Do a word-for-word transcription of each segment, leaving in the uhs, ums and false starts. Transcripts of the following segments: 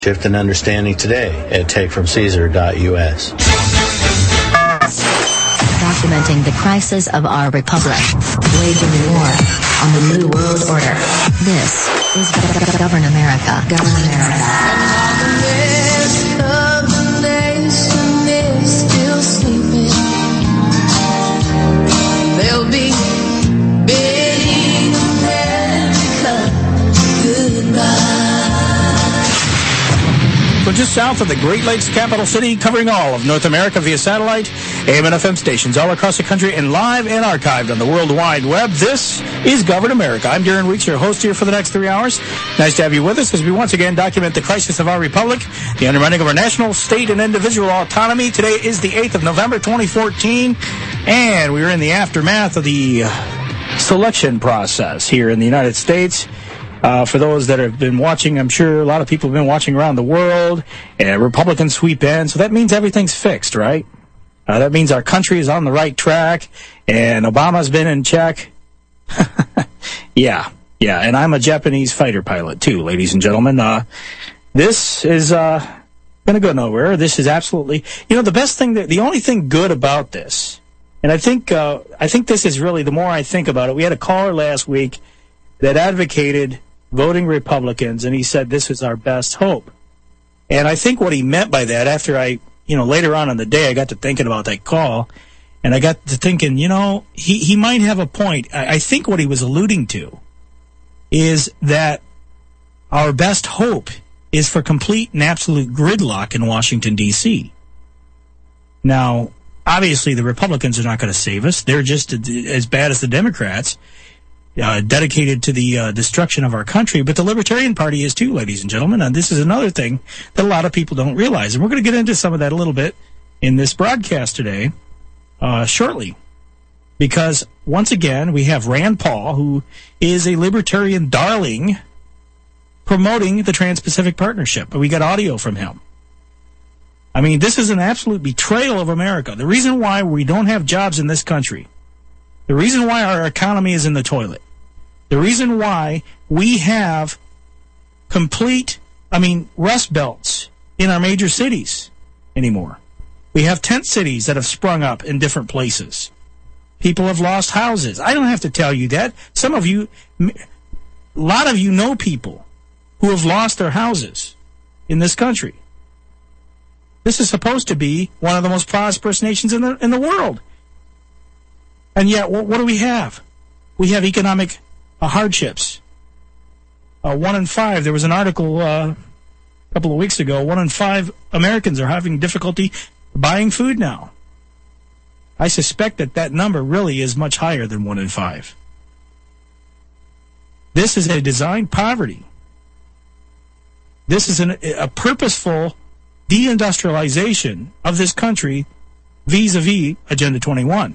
Shift and understanding today at take from caesar dot u s. Documenting the crisis of our republic, waging war on the New World Order. This is Govern America. Govern America. And all the rest of the nation is still sleeping. They'll be bidding America goodbye. So just south of the Great Lakes capital city, covering all of North America via satellite, A M and F M stations all across the country, and live and archived on the World Wide Web. This is Govern America. I'm Darren Weeks, your host here for the next three hours. Nice to have you with us as we once again document the crisis of our republic, the undermining of our national, state, and individual autonomy. Today is the eighth of November, twenty fourteen, and we're in the aftermath of the selection process here in the United States. Uh, for those that have been watching, I'm sure a lot of people have been watching around the world, and Republicans sweep in, so that means everything's fixed, right? Uh, that means our country is on the right track, and Obama's been in check. yeah, yeah, and I'm a Japanese fighter pilot, too, ladies and gentlemen. Uh, this is uh, going to go nowhere. This is absolutely, you know, the best thing, that, the only thing good about this, and I think, uh, I think this is really, the more I think about it, we had a caller last week that advocated voting Republicans, and he said this is our best hope. And I think what he meant by that, after I, you know, later on in the day, I got to thinking about that call, and I got to thinking, you know, he, he might have a point. I, I think what he was alluding to is that our best hope is for complete and absolute gridlock in Washington, D C Now, obviously, the Republicans are not going to save us. They're just as bad as the Democrats. Uh, dedicated to the uh, destruction of our country, but the Libertarian Party is too, ladies and gentlemen, and this is another thing that a lot of people don't realize, and we're going to get into some of that a little bit in this broadcast today, uh, shortly, because once again, we have Rand Paul, who is a Libertarian darling, promoting the Trans-Pacific Partnership, we got audio from him. I mean, this is an absolute betrayal of America. The reason why we don't have jobs in this country, the reason why our economy is in the toilet, the reason why we have complete, I mean, rust belts in our major cities anymore. We have tent cities that have sprung up in different places. People have lost houses. I don't have to tell you that. Some of you, a lot of you know people who have lost their houses in this country. This is supposed to be one of the most prosperous nations in the in the world. And yet, what, what do we have? We have economic uh, hardships. Uh, one in five, there was an article uh, a couple of weeks ago, one in five Americans are having difficulty buying food now. I suspect that that number really is much higher than one in five. This is a designed poverty. This is an, a purposeful deindustrialization of this country vis-a-vis Agenda twenty-one.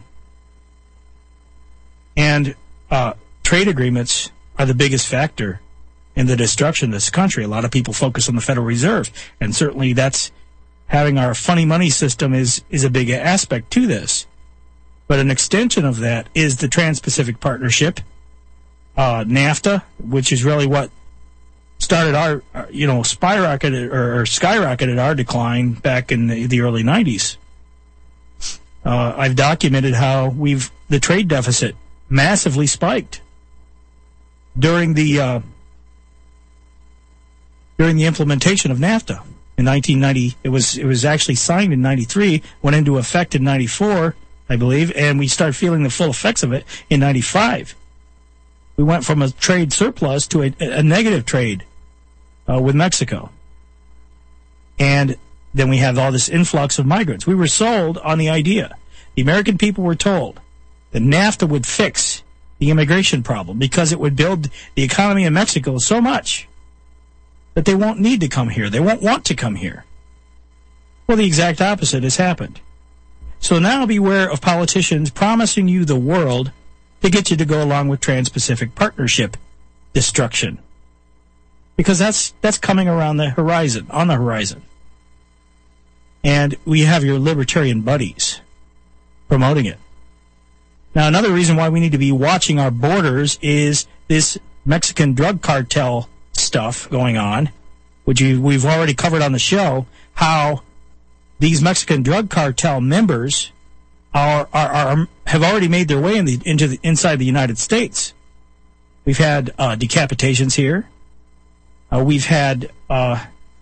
And uh, trade agreements are the biggest factor in the destruction of this country. A lot of people focus on the Federal Reserve, and certainly that's having our funny money system is, is a big aspect to this. But an extension of that is the Trans-Pacific Partnership, uh, NAFTA, which is really what started our, you know, skyrocketed or, or skyrocketed our decline back in the, the early nineties. Uh, I've documented how we've the trade deficit massively spiked during the uh, during the implementation of NAFTA in nineteen ninety. It was it was actually signed in ninety-three, went into effect in ninety-four, I believe, and we started feeling the full effects of it in ninety-five. We went from a trade surplus to a, a negative trade uh, with Mexico, and then we have all this influx of migrants. We were sold on the idea. The American people were told that NAFTA would fix the immigration problem because it would build the economy in Mexico so much that they won't need to come here. They won't want to come here. Well, the exact opposite has happened. So now beware of politicians promising you the world to get you to go along with Trans-Pacific Partnership destruction. Because that's that's coming around the horizon, on the horizon. And we have your libertarian buddies promoting it. Now, another reason why we need to be watching our borders is this Mexican drug cartel stuff going on which you, we've already covered on the show, how these Mexican drug cartel members are, are, are have already made their way in the, into the, inside the United States. We've had uh, decapitations here. Uh, we've had uh,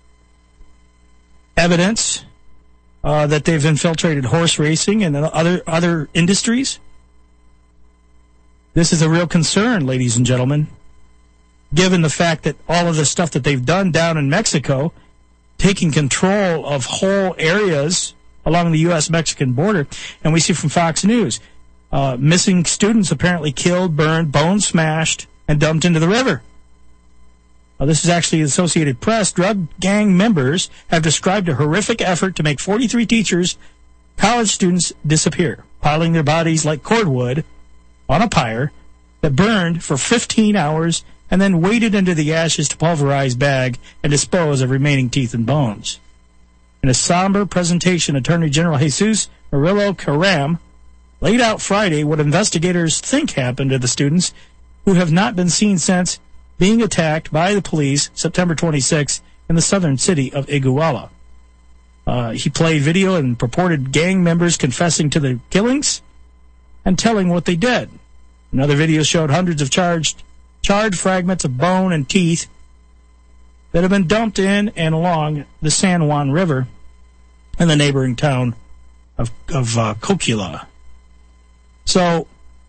evidence uh, that they've infiltrated horse racing and other other industries. This is a real concern, ladies and gentlemen, given the fact that all of the stuff that they've done down in Mexico, taking control of whole areas along the U S Mexican border. And we see from Fox News, uh, missing students apparently killed, burned, bones smashed, and dumped into the river. Uh, this is actually the Associated Press. Drug gang members have described a horrific effort to make forty-three teachers, college students, disappear, piling their bodies like cordwood on a pyre that burned for fifteen hours and then waded into the ashes to pulverize, bag, and dispose of remaining teeth and bones. In a somber presentation, Attorney General Jesus Murillo Caram laid out Friday what investigators think happened to the students who have not been seen since being attacked by the police September twenty-sixth in the southern city of Iguala. Uh, he played video and purported gang members confessing to the killings and telling what they did. Another video showed hundreds of charged, charred fragments of bone and teeth that have been dumped in and along the San Juan River in the neighboring town of, of uh, Coquila. So,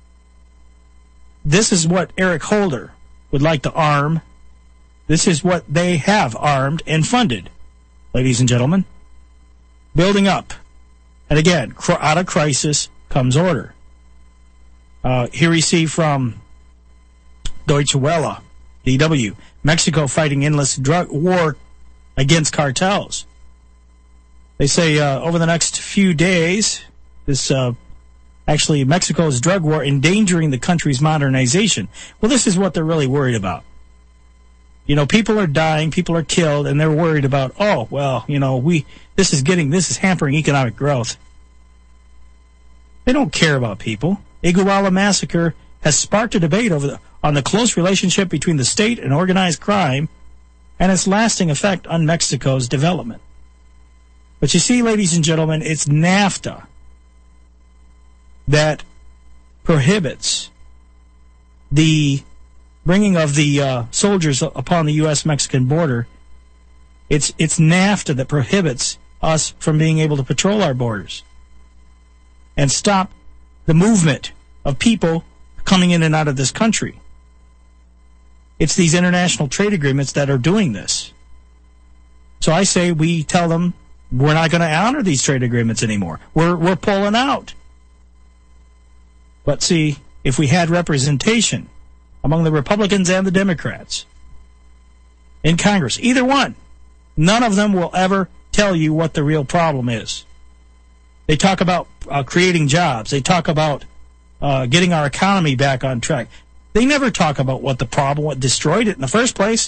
this is what Eric Holder would like to arm. This is what they have armed and funded, ladies and gentlemen. Building up. And again, cr- out of crisis comes order. Uh, here we see from Deutsche Welle, D W, Mexico fighting endless drug war against cartels. They say uh, over the next few days, this uh, actually Mexico's drug war endangering the country's modernization. Well, this is what they're really worried about. You know, people are dying, people are killed, and they're worried about, oh, well, you know, we this is getting this is hampering economic growth. They don't care about people. Iguala massacre has sparked a debate over the, on the close relationship between the state and organized crime and its lasting effect on Mexico's development. But you see, ladies and gentlemen, it's NAFTA that prohibits the bringing of the uh, soldiers upon the U S Mexican border. It's it's NAFTA that prohibits us from being able to patrol our borders and stop the movement of people coming in and out of this country. It's these international trade agreements that are doing this. So I say we tell them we're not going to honor these trade agreements anymore. We're we're pulling out. But see, if we had representation among the Republicans and the Democrats in Congress, either one, none of them will ever tell you what the real problem is. They talk about uh, creating jobs. They talk about uh, getting our economy back on track. They never talk about what the problem, what destroyed it in the first place.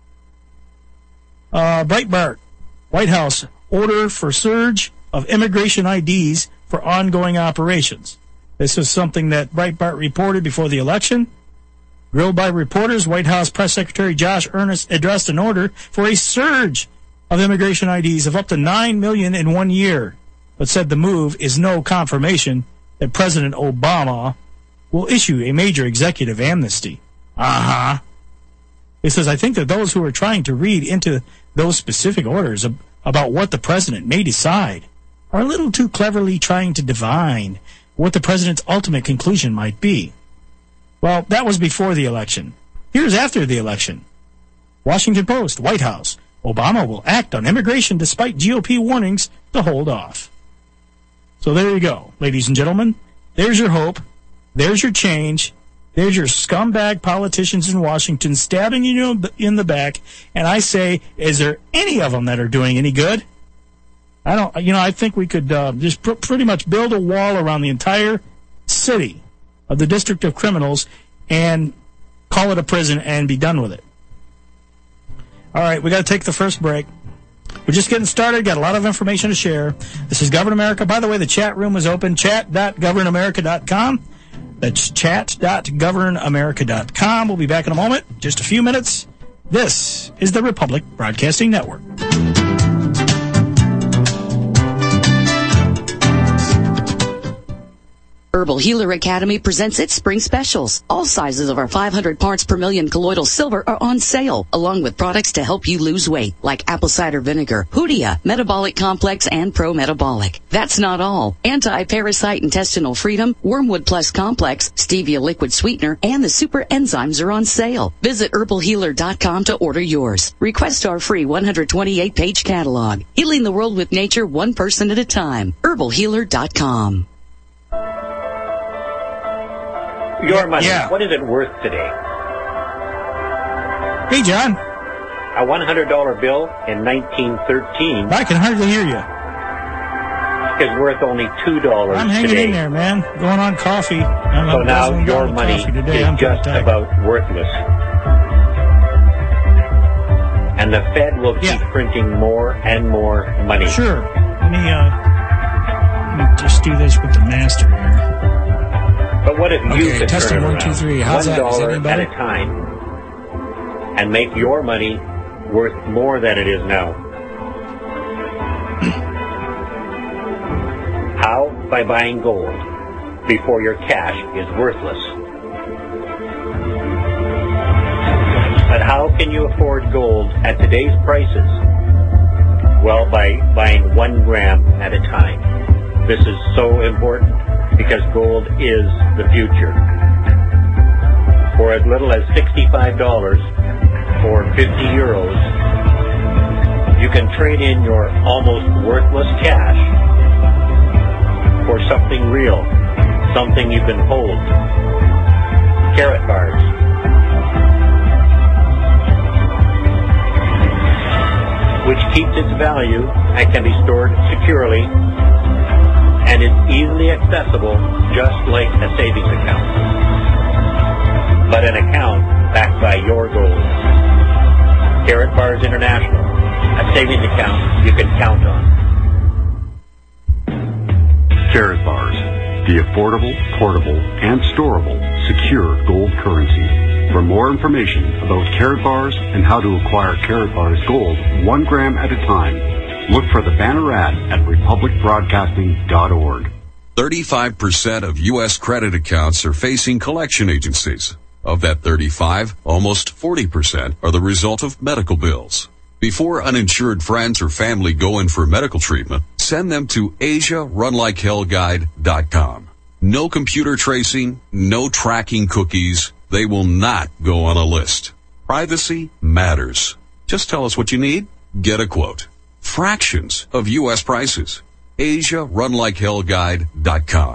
Uh, Breitbart, White House, order for surge of immigration I Ds for ongoing operations. This is something that Breitbart reported before the election. Grilled by reporters, White House Press Secretary Josh Earnest addressed an order for a surge of immigration I Ds of up to nine million in one year, but said the move is no confirmation that President Obama will issue a major executive amnesty. Uh-huh. It says, I think that those who are trying to read into those specific orders ab- about what the president may decide are a little too cleverly trying to divine what the president's ultimate conclusion might be. Well, that was before the election. Here's after the election. Washington Post, White House. Obama will act on immigration despite G O P warnings to hold off. So there you go, ladies and gentlemen. There's your hope. There's your change. There's your scumbag politicians in Washington stabbing you in the back. And I say, is there any of them that are doing any good? I don't, you know, I think we could uh, just pr- pretty much build a wall around the entire city of the District of Criminals and call it a prison and be done with it. All right, we got to take the first break. We're just getting started. Got a lot of information to share. This is Govern America. By the way, the chat room is open. chat dot govern america dot com. That's chat dot govern america dot com. We'll be back in a moment. Just a few minutes. This is the Republic Broadcasting Network. Herbal Healer Academy presents its spring specials. All sizes of our five hundred parts per million colloidal silver are on sale, along with products to help you lose weight, like apple cider vinegar, Hoodia, Metabolic Complex, and Pro Metabolic. That's not all. Anti-Parasite Intestinal Freedom, Wormwood Plus Complex, Stevia Liquid Sweetener, and the Super Enzymes are on sale. Visit herbal healer dot com to order yours. Request our free one hundred twenty-eight page catalog. Healing the world with nature, one person at a time. herbal healer dot com. Your money, Yeah. what is it worth today? Hey, John. A one hundred dollar bill in nineteen thirteen I can hardly hear you. is worth only two dollars I'm hanging today. in there, man. Going on coffee. I'm So I'm now guzzling your down the money coffee today. is I'm just tired. about worthless. And the Fed will keep Yeah. printing more and more money. Sure. Let me, uh, let me just do this with the master here. But what if you Okay, could testing turn it one, two, around three. How's one that? Is that dollar any at better? a time and make your money worth more than it is now? How? By buying gold before your cash is worthless. But how can you afford gold at today's prices? Well, by buying one gram at a time. This is so important because gold is the future. For as little as sixty-five dollars or fifty euros, you can trade in your almost worthless cash for something real, something you can hold. Carrot bars. Which keeps its value and can be stored securely and is easily accessible, just like a savings account. But an account backed by your gold. Carrot Bars International, a savings account you can count on. Carrot Bars, the affordable, portable, and storable, secure gold currency. For more information about Carrot Bars and how to acquire Carrot Bars gold one gram at a time, look for the banner ad at republic broadcasting dot org. thirty-five percent of U S credit accounts are facing collection agencies. Of that thirty-five, almost forty percent are the result of medical bills. Before uninsured friends or family go in for medical treatment, send them to asia run like hell guide dot com. No computer tracing, no tracking cookies. They will not go on a list. Privacy matters. Just tell us what you need, get a quote. Fractions of U S prices. asia run like hell guide dot com.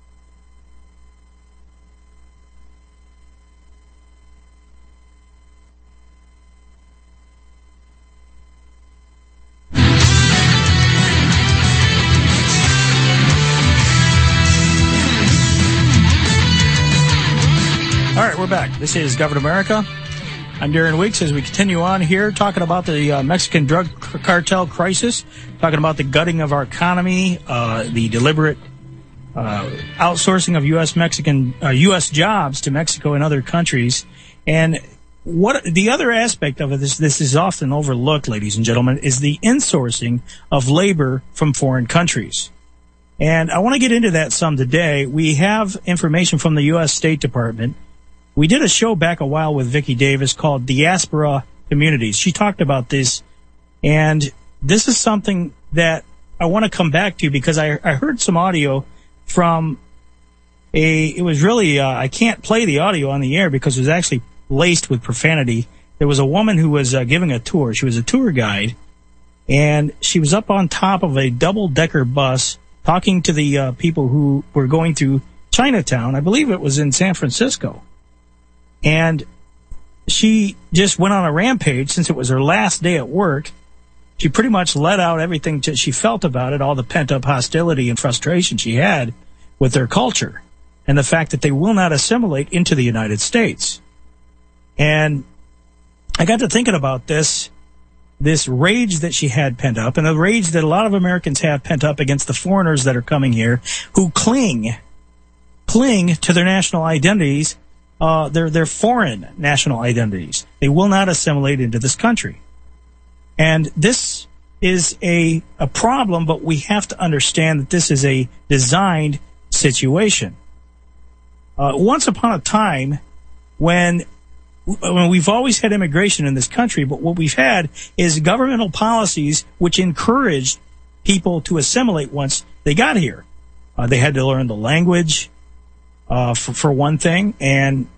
All right, we're back. This is Government America. I'm Darren Weeks as we continue on here talking about the uh, Mexican drug c- cartel crisis, talking about the gutting of our economy, uh, the deliberate uh, outsourcing of U S Mexican uh, U S jobs to Mexico and other countries, and what the other aspect of it is, this is often overlooked, ladies and gentlemen, is the insourcing of labor from foreign countries. And I want to get into that some today. We have information from the U S State Department. We did a show back a while with Vicki Davis called Diaspora Communities. She talked about this, and this is something that I want to come back to because I, I heard some audio from a, it was really, uh, I can't play the audio on the air because it was actually laced with profanity. There was a woman who was uh, giving a tour. She was a tour guide, and she was up on top of a double-decker bus talking to the uh, people who were going through Chinatown. I believe it was in San Francisco. And she just went on a rampage since it was her last day at work. She pretty much let out everything to, she felt about it, all the pent-up hostility and frustration she had with their culture and the fact that they will not assimilate into the United States. And I got to thinking about this, this rage that she had pent up and the rage that a lot of Americans have pent up against the foreigners that are coming here who cling, cling to their national identities uh, their their foreign national identities. They will not assimilate into this country. And this is a a problem, but we have to understand that this is a designed situation. Uh, once upon a time, when, when we've always had immigration in this country, but what we've had is governmental policies which encouraged people to assimilate once they got here. Uh, they had to learn the language, uh, for, for one thing, and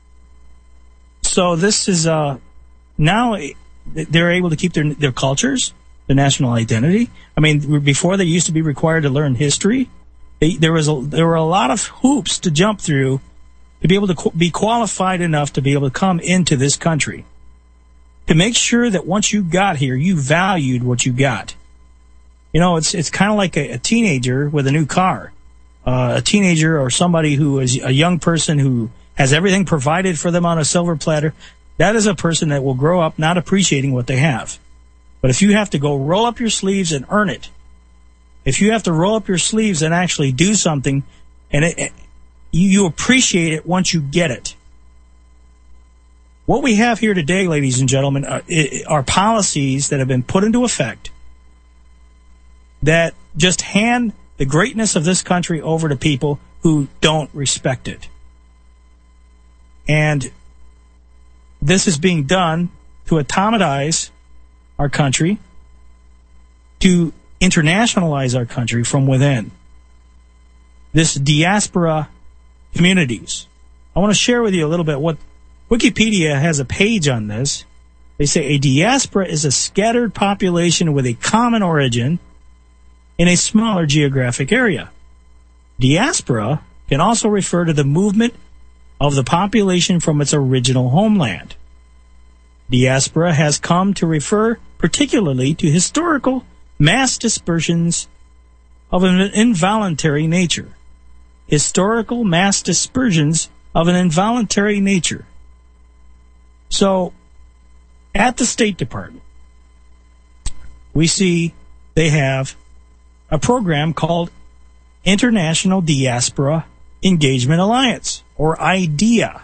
so this is uh, now they're able to keep their their cultures, their national identity. I mean, before they used to be required to learn history. They, there was a, there were a lot of hoops to jump through to be able to qu- be qualified enough to be able to come into this country. To make sure that once you got here, you valued what you got. You know, it's it's kind of like a, a teenager with a new car. Uh, a teenager or somebody who is a young person who has everything provided for them on a silver platter. That is a person that will grow up not appreciating what they have. But if you have to go roll up your sleeves and earn it, if you have to roll up your sleeves and actually do something, and it, it, you, you appreciate it once you get it. What we have here today, ladies and gentlemen, are, are policies that have been put into effect that just hand the greatness of this country over to people who don't respect it. And this is being done to automatize our country, to internationalize our country from within. This diaspora communities. I want to share with you a little bit what Wikipedia has a page on this. They say a diaspora is a scattered population with a common origin in a smaller geographic area. Diaspora can also refer to the movement of the population from its original homeland. Diaspora has come to refer particularly to historical mass dispersions of an involuntary nature. Historical mass dispersions of an involuntary nature. So, at the State Department, we see they have a program called International Diaspora Engagement Alliance, or IDEA.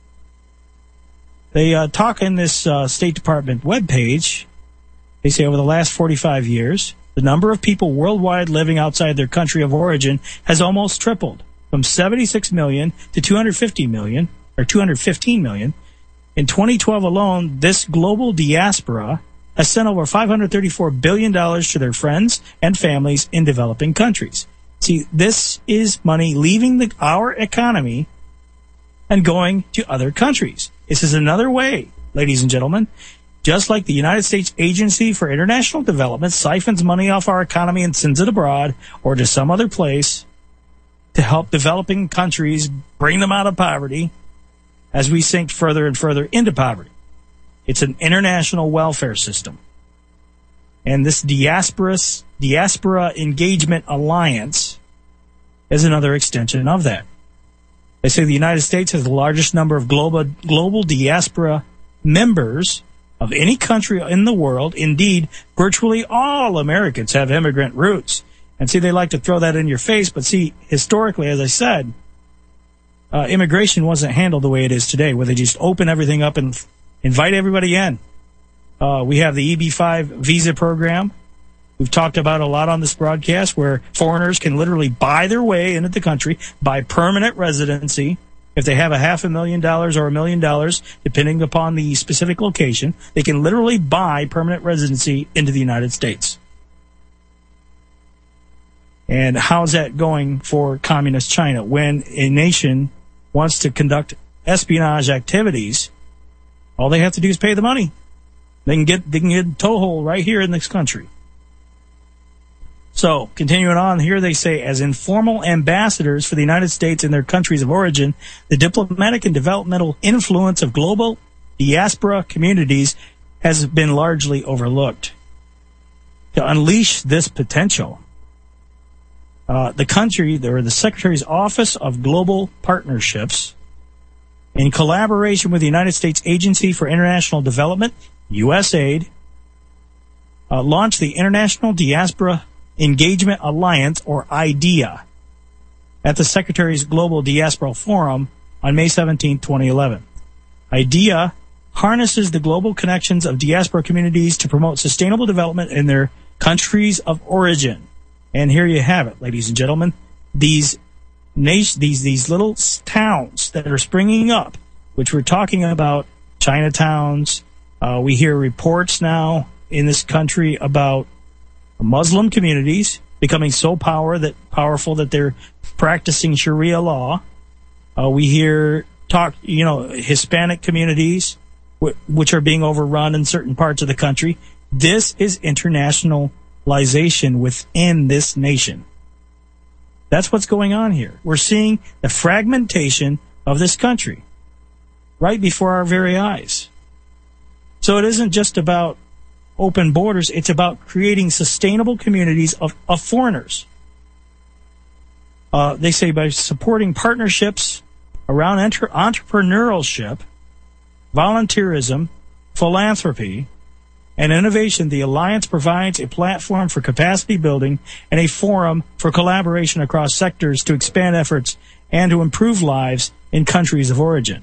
They uh, talk in this uh, State Department webpage. They say over the last forty-five years, the number of people worldwide living outside their country of origin has almost tripled, from seventy-six million to two hundred fifty million, or two hundred fifteen million. In twenty twelve alone, this global diaspora has sent over five hundred thirty-four billion dollars to their friends and families in developing countries. See, this is money leaving the, our economy and going to other countries. This is another way, ladies and gentlemen. Just like the United States Agency for International Development siphons money off our economy and sends it abroad or to some other place to help developing countries bring them out of poverty as we sink further and further into poverty. It's an international welfare system. And this diaspora, diaspora engagement alliance is another extension of that. They say the United States has the largest number of global, global diaspora members of any country in the world. Indeed, virtually all Americans have immigrant roots. And see, they like to throw that in your face, but see, historically, as I said, uh, immigration wasn't handled the way it is today, where they just open everything up and invite everybody in. Uh, we have the E B five visa program. We've talked about a lot on this broadcast, where foreigners can literally buy their way into the country by permanent residency. If they have a half a million dollars or a million dollars, depending upon the specific location, they can literally buy permanent residency into the United States. And how's that going for communist China? When a nation wants to conduct espionage activities, all they have to do is pay the money. They can get they can get a toehold right here in this country. So, continuing on, here they say, as informal ambassadors for the United States in their countries of origin, the diplomatic and developmental influence of global diaspora communities has been largely overlooked. To unleash this potential, uh, the country, or the Secretary's Office of Global Partnerships, in collaboration with the United States Agency for International Development, U S A I D, uh, launched the International Diaspora Engagement Alliance, or IDEA, at the Secretary's Global Diaspora Forum on May seventeenth, twenty eleven. IDEA harnesses the global connections of diaspora communities to promote sustainable development in their countries of origin. And here you have it, ladies and gentlemen. These nation, these these little towns that are springing up, which we're talking about, Chinatowns. Uh, we hear reports now in this country about Muslim communities becoming so power that powerful that they're practicing Sharia law. Uh, we hear talk, you know, Hispanic communities, w- which are being overrun in certain parts of the country. This is internationalization within this nation. That's what's going on here. We're seeing the fragmentation of this country right before our very eyes. So it isn't just about open borders. It's about creating sustainable communities of, of foreigners. Uh, they say by supporting partnerships around entre- entrepreneurship, volunteerism, philanthropy, and innovation, the Alliance provides a platform for capacity building and a forum for collaboration across sectors to expand efforts and to improve lives in countries of origin.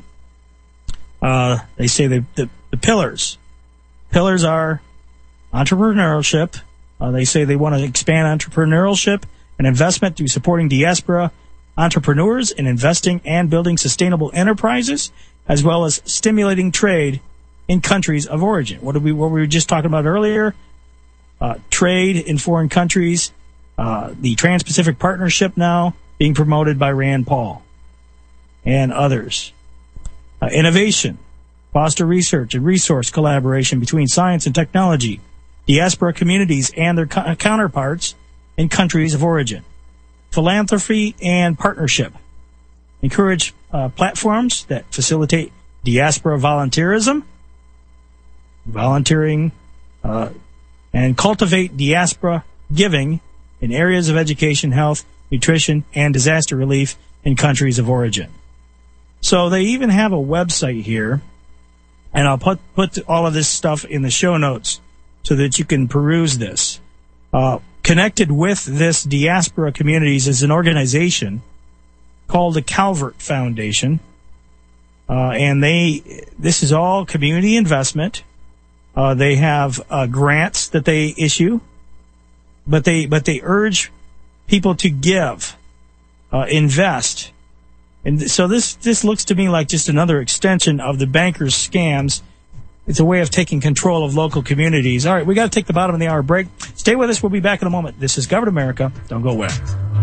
Uh, they say the, the, the pillars. Pillars are entrepreneurship. Uh, they say they want to expand entrepreneurship and investment through supporting diaspora entrepreneurs in investing and building sustainable enterprises, as well as stimulating trade in countries of origin. What did we what we were just talking about earlier? Uh, trade in foreign countries. Uh, the Trans-Pacific Partnership now being promoted by Rand Paul and others. Uh, innovation. Foster research and resource collaboration between science and technology, diaspora communities and their co- counterparts in countries of origin. Philanthropy and partnership. Encourage uh, platforms that facilitate diaspora volunteerism, volunteering, uh, and cultivate diaspora giving in areas of education, health, nutrition, and disaster relief in countries of origin. So they even have a website here, and I'll put, put all of this stuff in the show notes so that you can peruse this. Uh, connected with this diaspora communities is an organization called the Calvert Foundation, uh, and they this is all community investment. Uh, they have uh, grants that they issue, but they but they urge people to give, uh, invest, and so this this looks to me like just another extension of the bankers' scams. It's a way of taking control of local communities. All right, we got to take the bottom of the hour break. Stay with us. We'll be back in a moment. This is Govern America. Don't go away.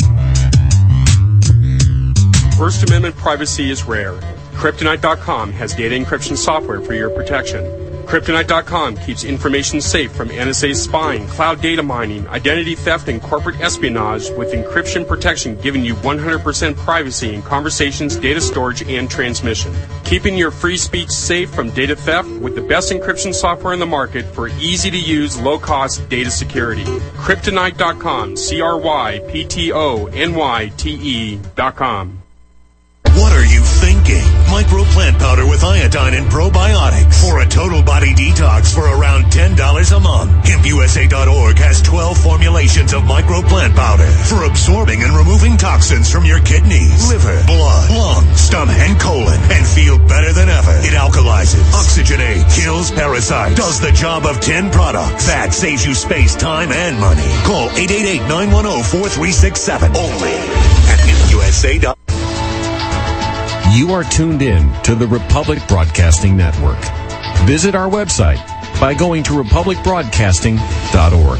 First Amendment privacy is rare. Kryptonite dot com has data encryption software for your protection. Kryptonite dot com keeps information safe from N S A spying, cloud data mining, identity theft, and corporate espionage with encryption protection giving you one hundred percent privacy in conversations, data storage, and transmission. Keeping your free speech safe from data theft with the best encryption software in the market for easy-to-use, low-cost data security. Kryptonite dot com, C R Y P T O N Y T E dot com. What are you thinking? Microplant powder with iodine and probiotics for a total body detox for around ten dollars a month. Hemp U S A dot org has twelve formulations of microplant powder for absorbing and removing toxins from your kidneys, liver, blood, lungs, stomach, and colon, and feel better than ever. It alkalizes, oxygenates, kills parasites, does the job of ten products. That saves you space, time, and money. Call eight eight eight, nine one zero, four three six seven. Only at Hemp U S A dot org. You are tuned in to the Republic Broadcasting Network. Visit our website by going to republic broadcasting dot org.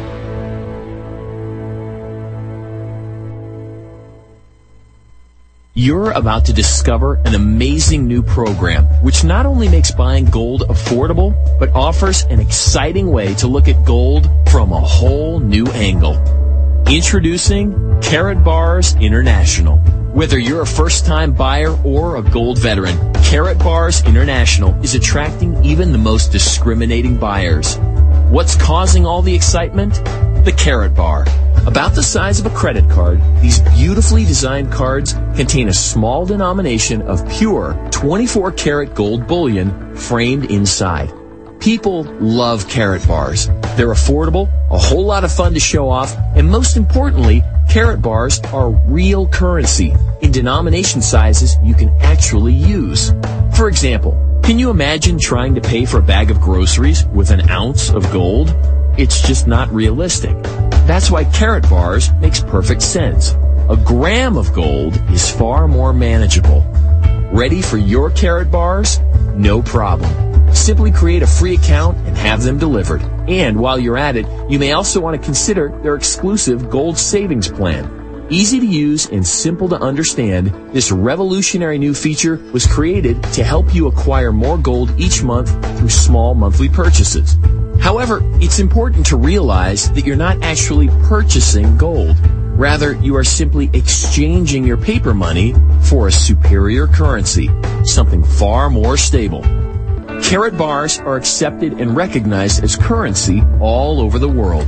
You're about to discover an amazing new program, which not only makes buying gold affordable, but offers an exciting way to look at gold from a whole new angle. Introducing Karatbars International. Whether you're a first-time buyer or a gold veteran, Karatbars International is attracting even the most discriminating buyers. What's causing all the excitement? The Karatbar. About the size of a credit card, these beautifully designed cards contain a small denomination of pure twenty-four karat gold bullion framed inside. People love Karatbars. They're affordable, a whole lot of fun to show off, and most importantly, Karat bars are real currency in denomination sizes you can actually use. For example, can you imagine trying to pay for a bag of groceries with an ounce of gold? It's just not realistic. That's why Karat bars makes perfect sense. A gram of gold is far more manageable. Ready for your Karat bars? No problem. Simply create a free account and have them delivered. And while you're at it, you may also want to consider their exclusive Gold Savings Plan. Easy to use and simple to understand, this revolutionary new feature was created to help you acquire more gold each month through small monthly purchases. However, it's important to realize that you're not actually purchasing gold. Rather, you are simply exchanging your paper money for a superior currency, something far more stable. Karat bars are accepted and recognized as currency all over the world.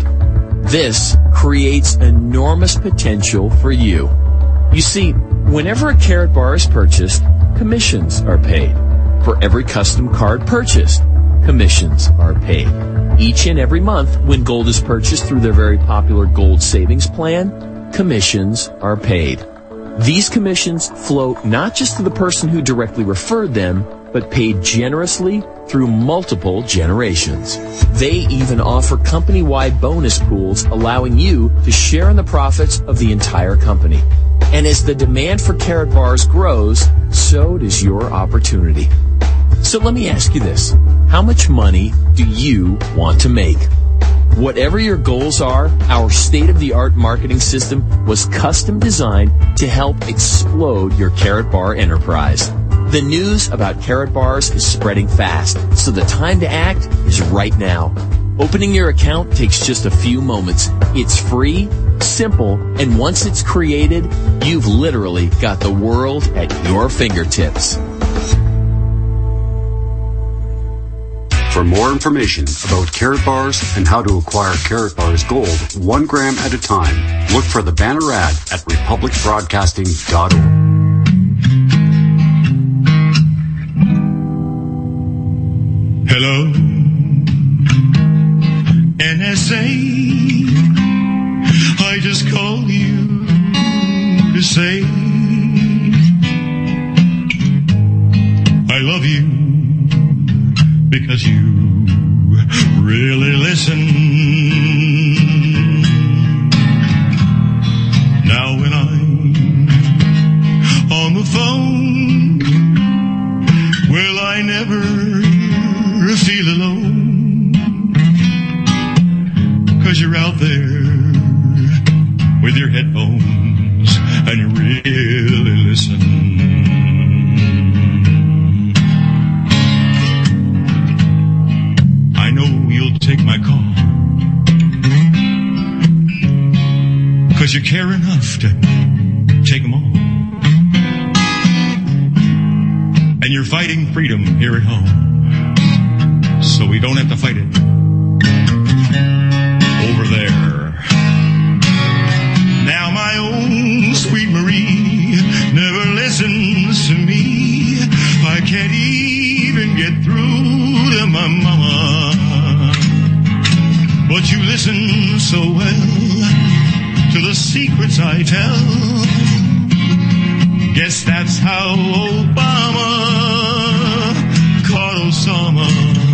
This creates enormous potential for you. You see, whenever a Karat bar is purchased, commissions are paid. For every custom card purchased, commissions are paid. Each and every month, when gold is purchased through their very popular Gold Savings Plan, commissions are paid. These commissions flow not just to the person who directly referred them, but paid generously through multiple generations. They even offer company-wide bonus pools allowing you to share in the profits of the entire company. And as the demand for Karat bars grows, so does your opportunity. So let me ask you this. How much money do you want to make? Whatever your goals are, our state-of-the-art marketing system was custom designed to help explode your Karat bar enterprise. The news about Karat bars is spreading fast, so the time to act is right now. Opening your account takes just a few moments. It's free, simple, and once it's created, you've literally got the world at your fingertips. For more information about Karat bars and how to acquire Karat bars gold one gram at a time, look for the banner ad at republic broadcasting dot org. Hello, N S A. I just called you to say I love you because you really listen. Now when I'm on the phone, will I never feel alone? 'Cause you're out there with your headphones and you really listen. I know you'll take my call 'cause you care enough to take them all. And you're fighting freedom here at home, so we don't have to fight it over there. Now my own sweet Marie never listens to me. I can't even get through to my mama. But you listen so well to the secrets I tell. Guess that's how Obama caught Osama.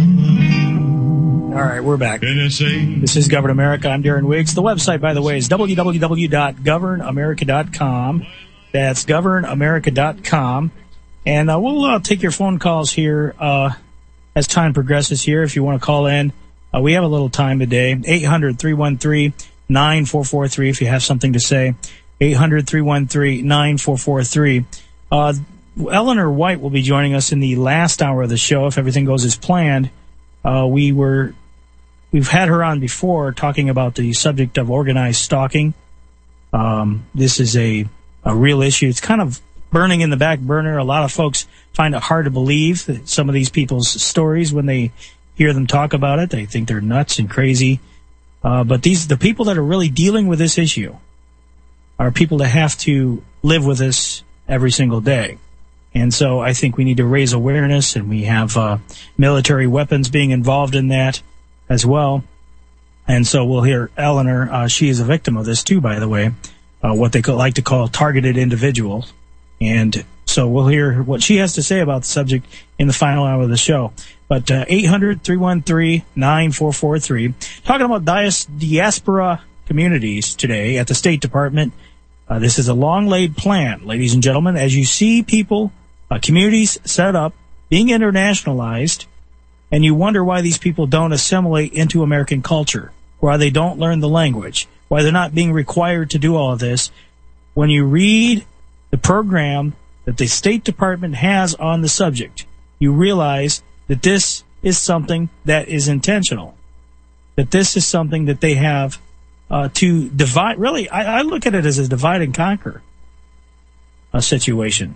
All right, we're back. N S A. This is Govern America. I'm Darren Wiggs. The website, by the way, is w w w dot govern america dot com. That's govern america dot com. And uh, we'll uh, take your phone calls here uh, as time progresses here. If you want to call in, uh, we have a little time today. eight hundred, three one three, nine four four three if you have something to say. eight hundred, three one three, nine four four three. Uh, Eleanor White will be joining us in the last hour of the show if everything goes as planned. Uh, we were, we've had her on before talking about the subject of organized stalking. Um, this is a, a real issue. It's kind of burning in the back burner. A lot of folks find it hard to believe that some of these people's stories when they hear them talk about it. They think they're nuts and crazy. Uh, but these, the people that are really dealing with this issue are people that have to live with this every single day. And so I think we need to raise awareness, and we have uh, military weapons being involved in that as well. And so we'll hear Eleanor. Uh, she is a victim of this too, by the way. uh, what they like to call targeted individuals. And so we'll hear what she has to say about the subject in the final hour of the show. But uh, eight hundred, three one three, nine four four three. Talking about dias- diaspora communities today at the State Department. Uh, this is a long-laid plan, ladies and gentlemen. As you see people, uh, communities set up, being internationalized, and you wonder why these people don't assimilate into American culture, why they don't learn the language, why they're not being required to do all of this. When you read the program that the State Department has on the subject, you realize that this is something that is intentional, that this is something that they have uh, to divide. Really, I, I look at it as a divide and conquer uh, situation.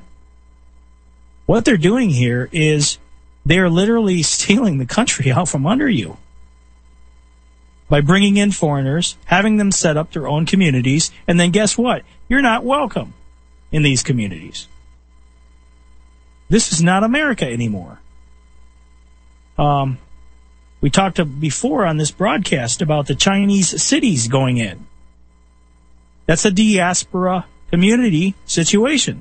What they're doing here is they're literally stealing the country out from under you by bringing in foreigners, having them set up their own communities, and then guess what? You're not welcome in these communities. This is not America anymore. Um, we talked before on this broadcast about the Chinese cities going in. That's a diaspora community situation.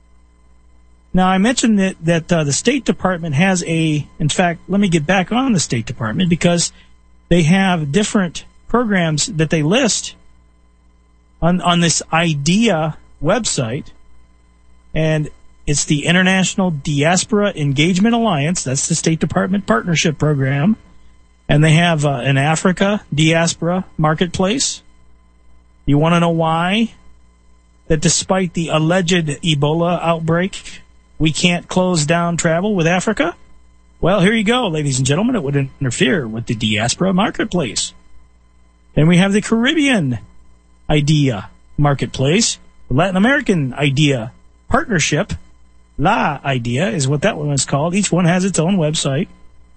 Now, I mentioned that, that uh, the State Department has a, in fact, let me get back on the State Department because they have different programs that they list on, on this IDEA website. And it's the International Diaspora Engagement Alliance. That's the State Department partnership program. And they have uh, an Africa Diaspora Marketplace. You want to know why? That despite the alleged Ebola outbreak, we can't close down travel with Africa? Well, here you go, ladies and gentlemen. It would interfere with the Diaspora Marketplace. Then we have the Caribbean IDEA Marketplace, the Latin American IDEA Partnership. La IDEA is what that one is called. Each one has its own website.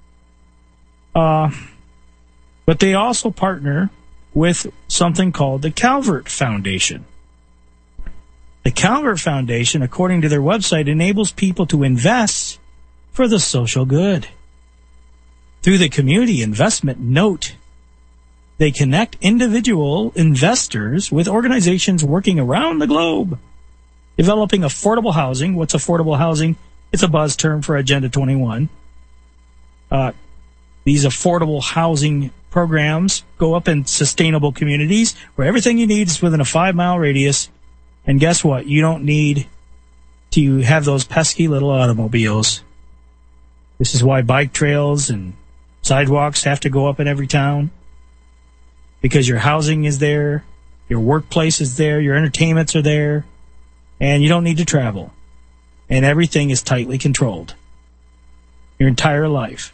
Uh, but they also partner with something called the Calvert Foundation. The Calvert Foundation, according to their website, enables people to invest for the social good. Through the Community Investment Note, they connect individual investors with organizations working around the globe, developing affordable housing. What's affordable housing? It's a buzz term for Agenda twenty-one. Uh, these affordable housing programs go up in sustainable communities where everything you need is within a five-mile radius. And guess what? You don't need to have those pesky little automobiles. This is why bike trails and sidewalks have to go up in every town. Because your housing is there, your workplace is there, your entertainments are there, and you don't need to travel. And everything is tightly controlled. Your entire life.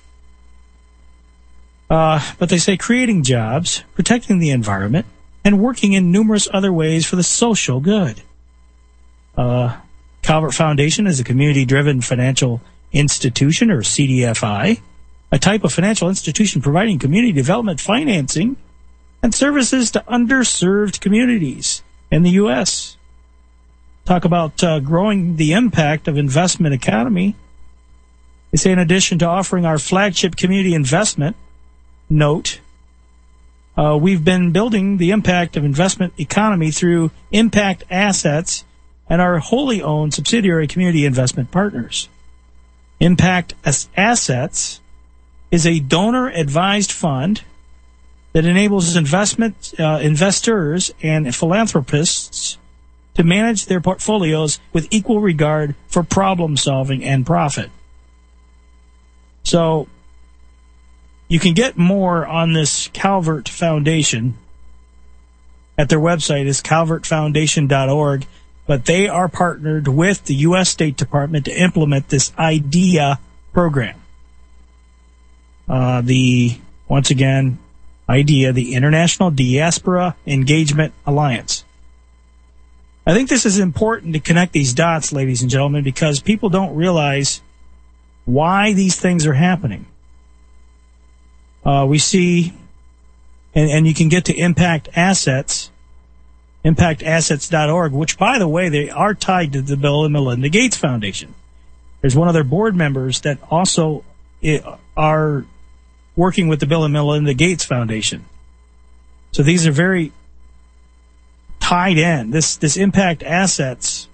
Uh, but they say creating jobs, protecting the environment, and working in numerous other ways for the social good. Uh, Calvert Foundation is a community-driven financial institution, or C D F I, a type of financial institution providing community development financing and services to underserved communities in the U S Talk about uh, growing the impact of investment economy. They say in addition to offering our flagship community investment note, Uh, we've been building the impact of investment economy through Impact Assets and our wholly owned subsidiary Community Investment Partners. Impact Assets is a donor-advised fund that enables investment uh, investors and philanthropists to manage their portfolios with equal regard for problem solving and profit. So, you can get more on this Calvert Foundation at their website is calvert foundation dot org, but they are partnered with the U S State Department to implement this IDEA program. Uh, the, once again, IDEA, the International Diaspora Engagement Alliance. I think this is important to connect these dots, ladies and gentlemen, because people don't realize why these things are happening. Uh, we see, and, and you can get to Impact Assets, impact assets dot org, which, by the way, they are tied to the Bill and Melinda Gates Foundation. There's one of their board members that also are working with the Bill and Melinda Gates Foundation. So these are very tied in. This this impact assets.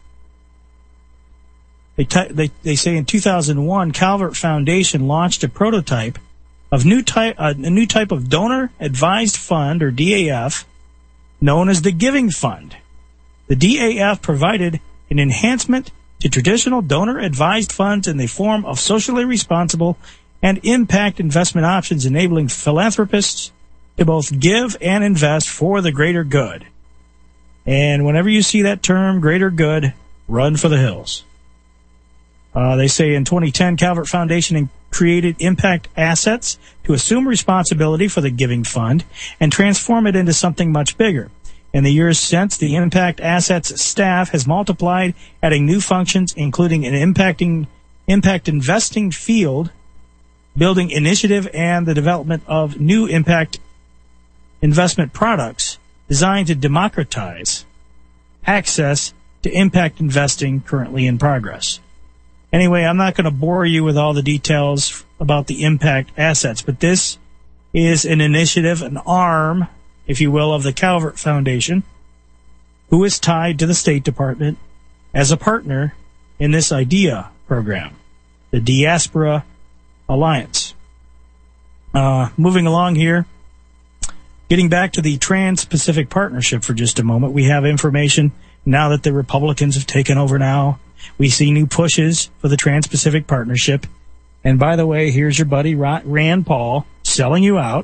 They t- they they say in two thousand one, Calvert Foundation launched a prototype of new type uh, a new type of donor advised fund, or D A F, known as the Giving Fund. The D A F provided an enhancement to traditional donor advised funds in the form of socially responsible and impact investment options, enabling philanthropists to both give and invest for the greater good. And whenever you see that term, greater good, run for the hills. Uh, they say in twenty ten, Calvert Foundation created impact assets to assume responsibility for the Giving Fund and transform it into something much bigger. In the years since, the impact assets staff has multiplied, adding new functions, including an impacting, impact investing field, building initiative, and the development of new impact investment products designed to democratize access to impact investing currently in progress. Anyway, I'm not going to bore you with all the details about the impact assets, but this is an initiative, an arm, if you will, of the Calvert Foundation, who is tied to the State Department as a partner in this IDEA program, the Diaspora Alliance. Uh, moving along here, getting back to the Trans-Pacific Partnership for just a moment, we have information now that the Republicans have taken over now. We see new pushes for the Trans-Pacific Partnership. And by the way, here's your buddy Rand Paul selling you out.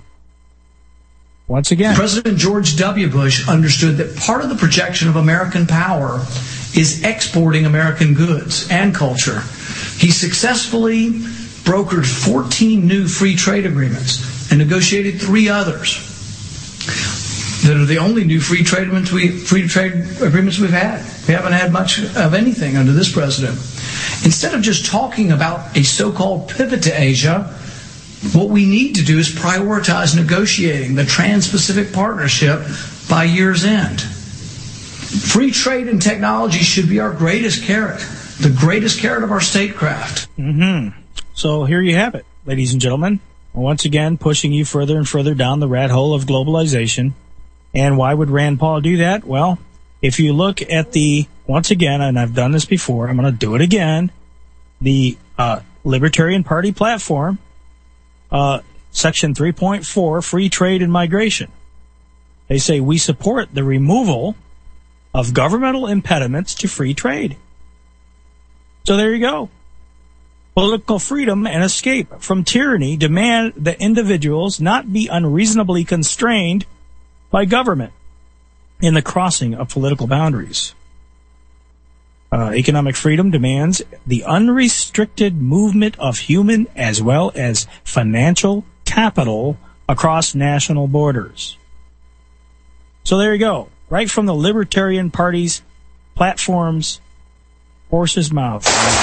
Once again, President George W. Bush understood that part of the projection of American power is exporting American goods and culture. He successfully brokered fourteen new free trade agreements and negotiated three others that are the only new free trade agreements, we, free trade agreements we've had. We haven't had much of anything under this president. Instead of just talking about a so-called pivot to Asia, what we need to do is prioritize negotiating the Trans-Pacific Partnership by year's end. Free trade and technology should be our greatest carrot, the greatest carrot of our statecraft. Mm-hmm. So here you have it, ladies and gentlemen. Once again, pushing you further and further down the rat hole of globalization. And why would Rand Paul do that? Well, if you look at the, once again, and I've done this before, I'm going to do it again, the uh, Libertarian Party platform, Uh, Section three point four, Free Trade and Migration. They say we support the removal of governmental impediments to free trade. So there you go. Political freedom and escape from tyranny demand that individuals not be unreasonably constrained by government in the crossing of political boundaries. Uh, economic freedom demands the unrestricted movement of human as well as financial capital across national borders. So there you go. Right from the Libertarian Party's platform's horse's mouth.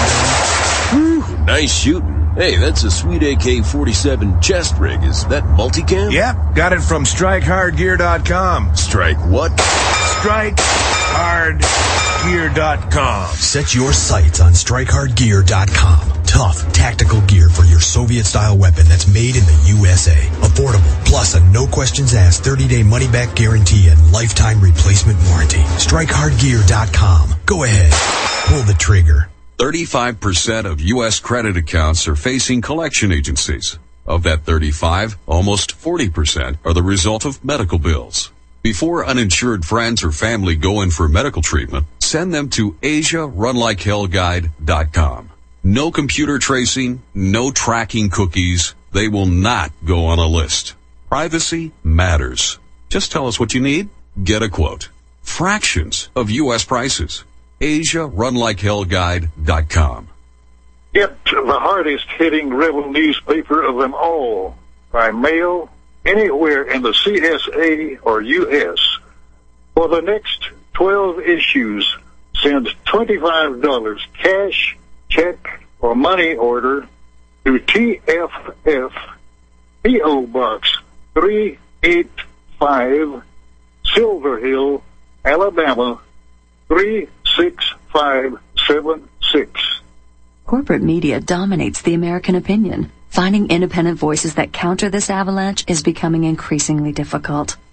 Whew, nice shooting. Hey, that's a sweet A K forty-seven chest rig. Is that multicam? Yep, got it from strike hard gear dot com. Strike what? strike hard gear dot com. Set your sights on strike hard gear dot com. Tough, tactical gear for your Soviet-style weapon that's made in the U S A. Affordable, plus a no-questions-asked thirty-day money-back guarantee and lifetime replacement warranty. strike hard gear dot com. Go ahead. Pull the trigger. thirty-five percent of U S credit accounts are facing collection agencies. Of that thirty-five, almost forty percent are the result of medical bills. Before uninsured friends or family go in for medical treatment, send them to asia run like hell guide dot com. No computer tracing, no tracking cookies. They will not go on a list. Privacy matters. Just tell us what you need. Get a quote. Fractions of U S prices. asia run like hell guide dot com. Get the hardest hitting rebel newspaper of them all by mail anywhere in the C S A or U S. For the next twelve issues, send twenty-five dollars cash, check, or money order to T F F, P O Box three eighty-five, Silver Hill, Alabama three six five seven six. Corporate media dominates the American opinion. Finding independent voices that counter this avalanche is becoming increasingly difficult.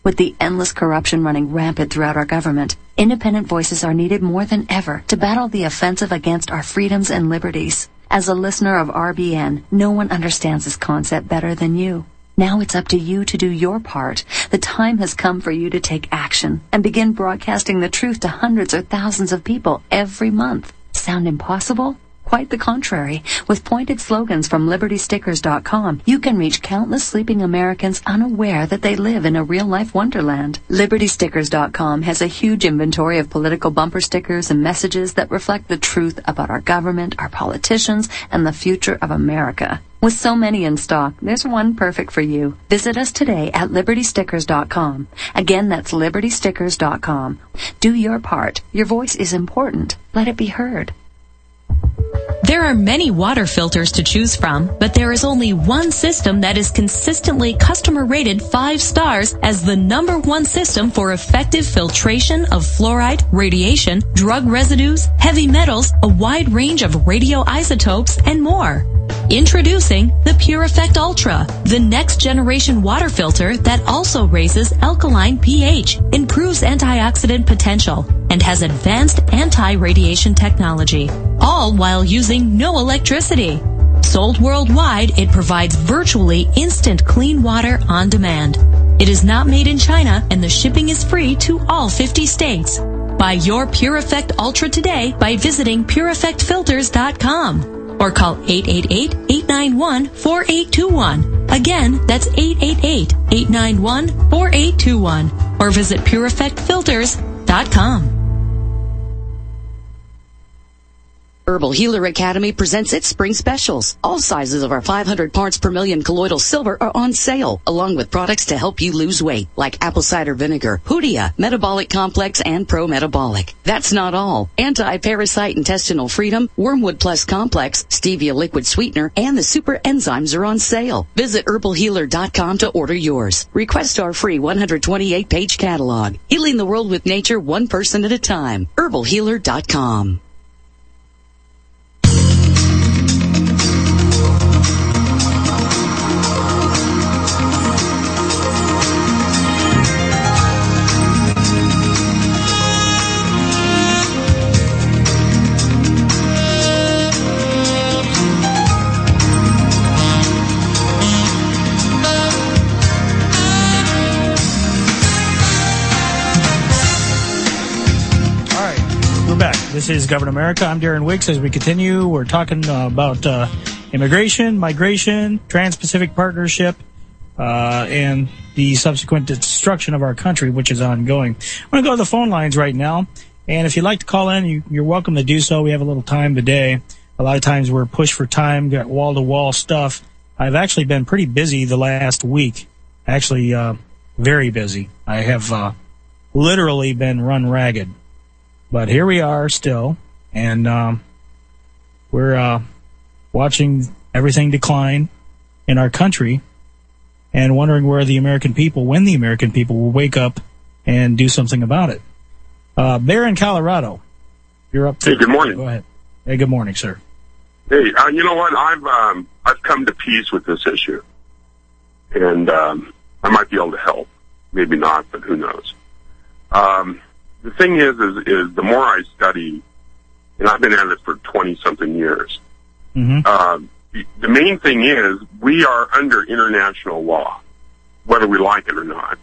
With the endless corruption running rampant throughout our government, independent voices are needed more than ever to battle the offensive against our freedoms and liberties. As a listener of R B N, no one understands this concept better than you. Now it's up to you to do your part. The time has come for you to take action and begin broadcasting the truth to hundreds or thousands of people every month. Sound impossible? Quite the contrary. With pointed slogans from Liberty Stickers dot com, you can reach countless sleeping Americans unaware that they live in a real-life wonderland. Liberty Stickers dot com has a huge inventory of political bumper stickers and messages that reflect the truth about our government, our politicians, and the future of America. With so many in stock, there's one perfect for you. Visit us today at Liberty Stickers dot com. Again, that's Liberty Stickers dot com. Do your part. Your voice is important. Let it be heard. There are many water filters to choose from, but there is only one system that is consistently customer rated five stars as the number one system for effective filtration of fluoride, radiation, drug residues, heavy metals, a wide range of radioisotopes, and more. Introducing the Pure Effect Ultra, the next generation water filter that also raises alkaline pH, improves antioxidant potential, and has advanced anti-radiation technology, all while using no electricity. Sold worldwide, it provides virtually instant clean water on demand. It is not made in China, and the shipping is free to all fifty states. Buy your Pure Effect Ultra today by visiting Pure Effect Filters dot com. Or call eight eight eight, eight nine one, four eight two one. Again, that's eight eight eight, eight nine one, four eight two one. Or visit Pure Effect Filters dot com. Herbal Healer Academy presents its spring specials. All sizes of our five hundred parts per million colloidal silver are on sale, along with products to help you lose weight, like apple cider vinegar, Hoodia, Metabolic Complex, and Pro Metabolic. That's not all. Anti-Parasite Intestinal Freedom, Wormwood Plus Complex, Stevia Liquid Sweetener, and the Super Enzymes are on sale. Visit Herbal Healer dot com to order yours. Request our free one hundred twenty-eight page catalog. Healing the world with nature one person at a time. Herbal Healer dot com. This is Govern America. I'm Darren Wicks. As we continue, we're talking uh, about uh, immigration, migration, Trans-Pacific Partnership, uh, and the subsequent destruction of our country, which is ongoing. I'm going to go to the phone lines right now, and if you'd like to call in, you, you're welcome to do so. We have a little time today. A lot of times we're pushed for time, got wall-to-wall stuff. I've actually been pretty busy the last week, actually uh, very busy. I have uh, literally been run ragged. But here we are still, and um, we're uh, watching everything decline in our country and wondering where the American people, when the American people will wake up and do something about it. Uh, Bear in Colorado, you're up. Hey, good morning. Go ahead. Hey, good morning, sir. Hey, uh, you know what? I've um, I've come to peace with this issue, and um, I might be able to help. Maybe not, but who knows? Um, The thing is, is, is the more I study, and I've been at it for twenty-something years, mm-hmm. uh, the, the main thing is we are under international law, whether we like it or not.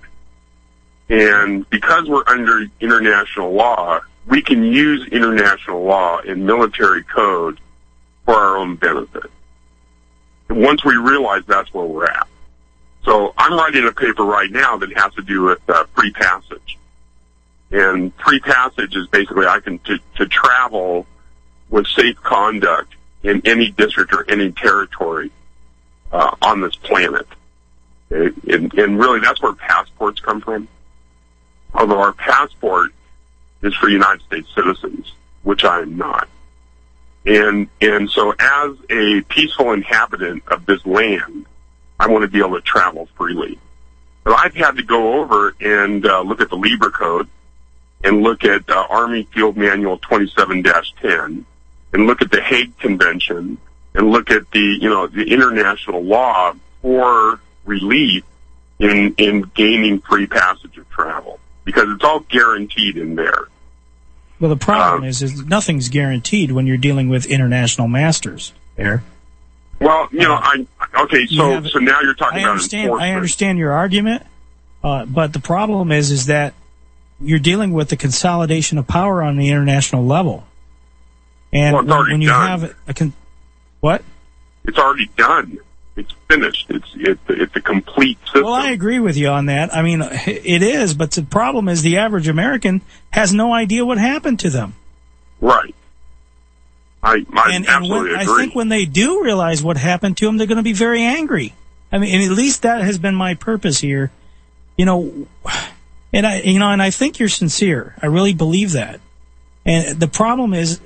And because we're under international law, we can use international law and military code for our own benefit. And once we realize that's where we're at. So I'm writing a paper right now that has to do with uh, free passage. And free passage is basically I can to, to travel with safe conduct in any district or any territory uh, on this planet. And, and really, that's where passports come from. Although our passport is for United States citizens, which I am not. And and so, as a peaceful inhabitant of this land, I want to be able to travel freely. But I've had to go over and uh, look at the Libra Code, and look at uh, Army Field Manual twenty-seven dash ten, and look at the Hague Convention, and look at the, you know, the international law for relief in in gaining free passage of travel because it's all guaranteed in there. Well, the problem Um, is, is nothing's guaranteed when you're dealing with international masters. There. Well, you know, I okay. You So have- so now you're talking I about understand. enforcement. I understand your argument, uh, but the problem is, is that you're dealing with the consolidation of power on the international level, and Well, it's when, already when you done. have a con- what? It's already done. It's finished. It's it's it's a complete system. Well, I agree with you on that. I mean, it is, but the problem is the average American has no idea what happened to them. Right. I, I and, and absolutely when, I agree. think when they do realize what happened to them, they're going to be very angry. I mean, and at least that has been my purpose here. You know, and I, you know, and I think you're sincere. I really believe that. And the problem is,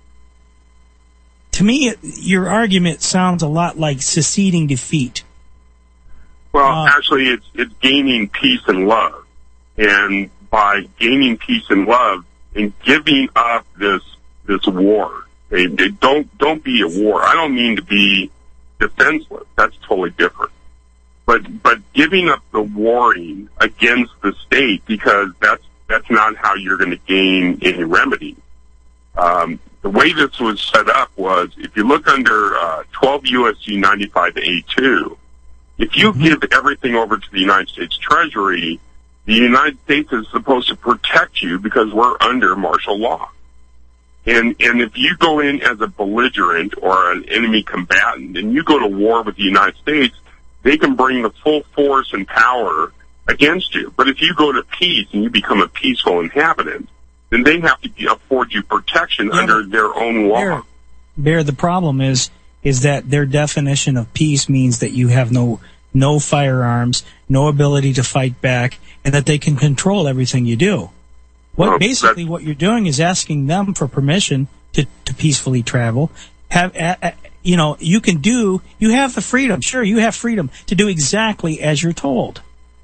to me, it, your argument sounds a lot like seceding defeat. Well, Uh, actually, it's it's gaining peace and love, and by gaining peace and love and giving up this this war, they, they don't don't be a war. I don't mean to be defenseless. That's totally different. But but giving up the warring against the state because that's that's not how you're going to gain any remedy. Um, the way this was set up was, if you look under uh, twelve U S C ninety-five A two, if you Mm-hmm. give everything over to the United States Treasury, the United States is supposed to protect you because we're under martial law. And and if you go in as a belligerent or an enemy combatant and you go to war with the United States, they can bring the full force and power against you. But if you go to peace and you become a peaceful inhabitant, then they have to afford you protection Yeah, under their own law. Bear, Bear, the problem is is that their definition of peace means that you have no no firearms, no ability to fight back, and that they can control everything you do. What Well, basically what you're doing is asking them for permission to, to peacefully travel. Have a, a, you know you can do you have the freedom. Sure, you have freedom to do exactly as you're told.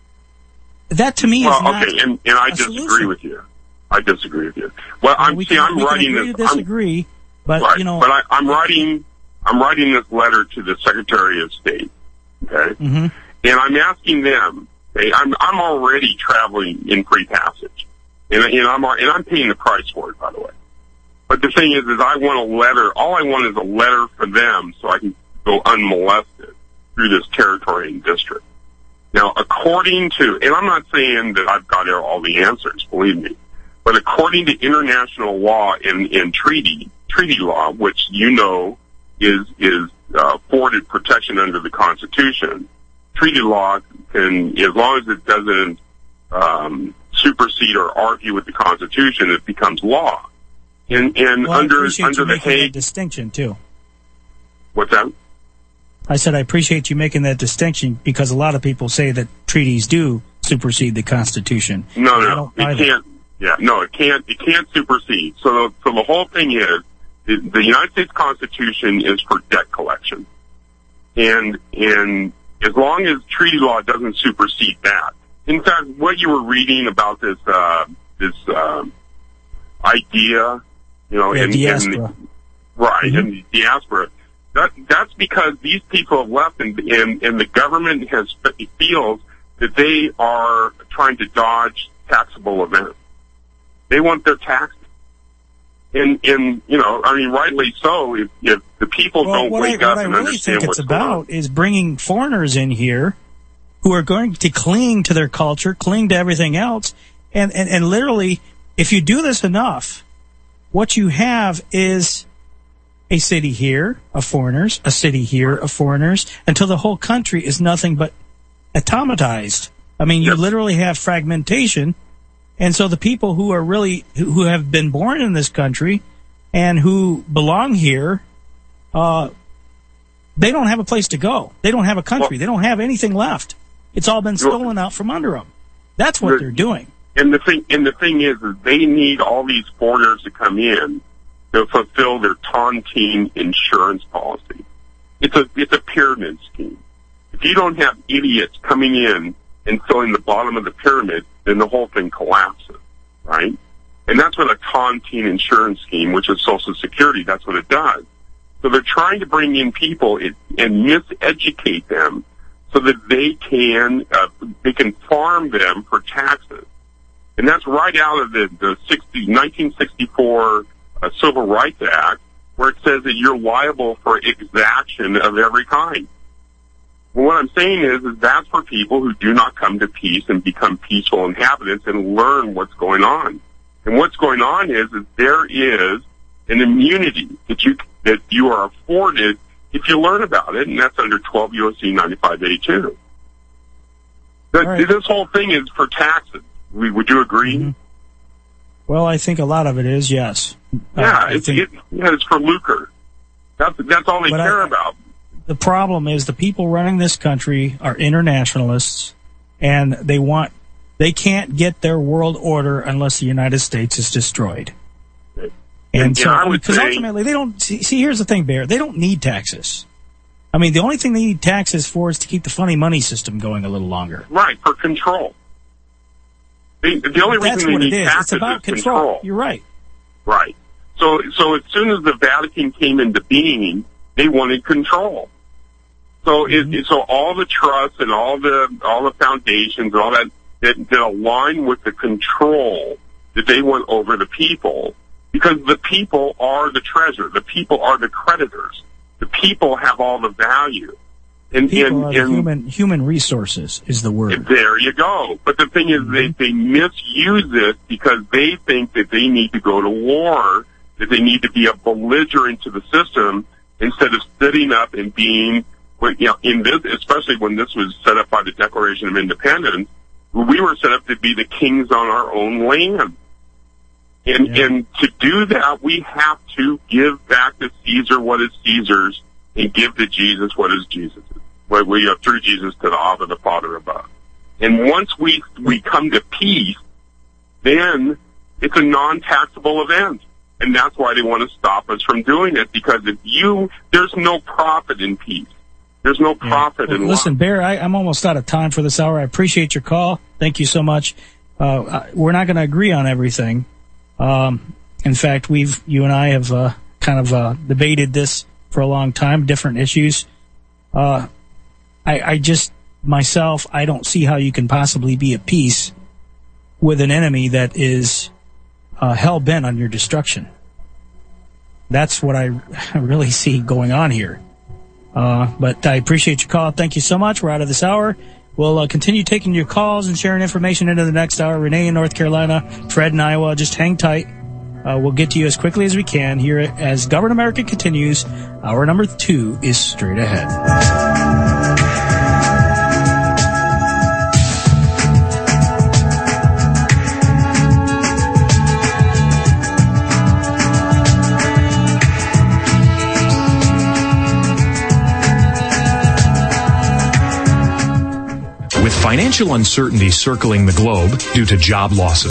That to me is Well, not okay, and, and I a disagree solution. with you. I disagree with you. Well, I'm we see, can, I'm we can writing agree this. to I'm- disagree, but right, you know. but I, I'm writing. I'm writing this letter to the Secretary of State. Okay, hmm and I'm asking them. Okay, I'm I'm already traveling in free passage, and and I'm and I'm paying the price for it, by the way. But the thing is, is I want a letter. All I want is a letter for them, so I can go unmolested through this territory and district. Now, according to, and I'm not saying that I've got all the answers, believe me, but according to international law and, and treaty treaty law, which you know is is uh, afforded protection under the Constitution, treaty law can, as long as it doesn't um, supersede or argue with the Constitution, it becomes law. And and Well, I under appreciate under you the making that Hague, distinction too. what's that? I said I appreciate you making that distinction because a lot of people say that treaties do supersede the Constitution. No, I no, don't it buy that. can't. Yeah, no, it can't. It can't supersede. So, so the whole thing is, the, the United States Constitution is for debt collection, and and as long as treaty law doesn't supersede that. In fact, what you were reading about this uh, this um, idea, you know, Yeah, in, diaspora. in right, Mhm. in the diaspora. That, that's because these people have left, and, and, and the government has feels that they are trying to dodge taxable events. They want their taxes, and and you know, I mean, rightly so. If, if the people Well, don't what wake I, up what I and really understand think it's what's going on. about is bringing foreigners in here who are going to cling to their culture, cling to everything else, and, and, and literally, if you do this enough, what you have is a city here of foreigners, a city here of foreigners, until the whole country is nothing but automatized. I mean, you literally have fragmentation, and so the people who are really, who who have been born in this country and who belong here, uh, they don't have a place to go. They don't have a country. They don't have anything left. It's all been stolen out from under them. That's what The- they're doing. And the thing, and the thing is, is they need all these foreigners to come in to fulfill their tontine insurance policy. It's a it's a pyramid scheme. If you don't have idiots coming in and filling the bottom of the pyramid, then the whole thing collapses, right? And that's what a tontine insurance scheme, which is Social Security, that's what it does. So they're trying to bring in people and and miseducate them so that they can uh, they can farm them for taxes. And that's right out of the, the sixty, nineteen sixty-four uh, Civil Rights Act, where it says that you're liable for exaction of every kind. Well, what I'm saying is, is that's for people who do not come to peace and become peaceful inhabitants and learn what's going on. And what's going on is, is there is an immunity that you that you are afforded if you learn about it, and that's under twelve U S C ninety-five A two. But right. This whole thing is for taxes. Would you agree? Mm-hmm. Well, I think a lot of it is, yes. Yeah, uh, it's, think, it, yeah, it's for lucre. That's, that's all they care I, about. The problem is the people running this country are internationalists, and they want, they can't get their world order unless the United States is destroyed. And, and so, I would because say, ultimately they don't, see, see, here's the thing, Bear, they don't need taxes. I mean, the only thing they need taxes for is to keep the funny money system going a little longer. Right, for control. The, the only That's reason what they it need is. taxes It's about is control. control. You're right. Right. So, so as soon as the Vatican came into being, they wanted control. So, mm-hmm. it, so all the trusts and all the all the foundations and all that, that that align with the control that they want over the people, because the people are the treasure. The people are the creditors. The people have all the value. And, People and, are the and human human resources is the word. There you go. But the thing is, they, they misuse it because they think that they need to go to war, that they need to be a belligerent to the system instead of sitting up and being, you know, in this, especially when this was set up by the Declaration of Independence, we were set up to be the kings on our own land. And, yeah. and to do that, we have to give back to Caesar what is Caesar's and give to Jesus what is Jesus'. Where we have through Jesus to the Abba, the Father above. And once we we come to peace, then it's a non-taxable event. And that's why they want to stop us from doing it, because if you, there's no profit in peace. There's no profit yeah. well, in Listen, life. Bear, I, I'm almost out of time for this hour. I appreciate your call. Thank you so much. Uh, we're not going to agree on everything. Um, in fact, we've, you and I have uh, kind of uh, debated this for a long time, different issues. Uh, I, I just, myself, I don't see how you can possibly be at peace with an enemy that is uh, hell-bent on your destruction. That's what I really see going on here. Uh, but I appreciate your call. Thank you so much. We're out of this hour. We'll uh, continue taking your calls and sharing information into the next hour. Renee in North Carolina, Fred in Iowa. Just hang tight. Uh, we'll get to you as quickly as we can here as Govern America continues. Hour number two is straight ahead. With financial uncertainty circling the globe due to job losses,